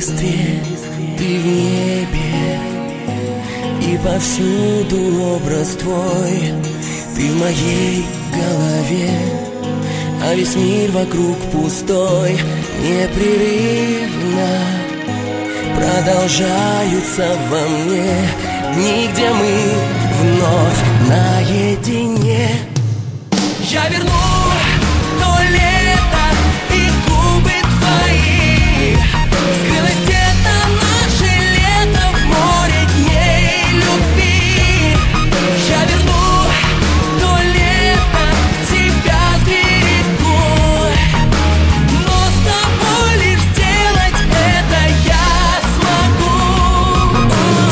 листве, ты в небе, и повсюду образ твой. Ты в моей голове, а весь мир вокруг пустой. Непрерывно продолжаются во мне дни, где мы вновь наедине. Я верну то лето и губы твои. Скрылось где-то наше лето в море дней любви. Я верну то лето, тебя сберегу, но с тобой лишь сделать это я смогу.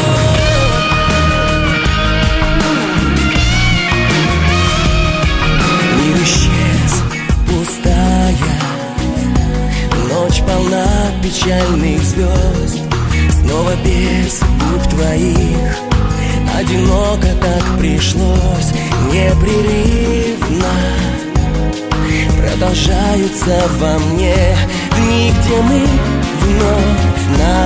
Мир исчез, пустая, ночь полна печальных звезд. Снова без губ твоих, одиноко так пришлось. Непрерывно продолжаются во мне дни, где мы вновь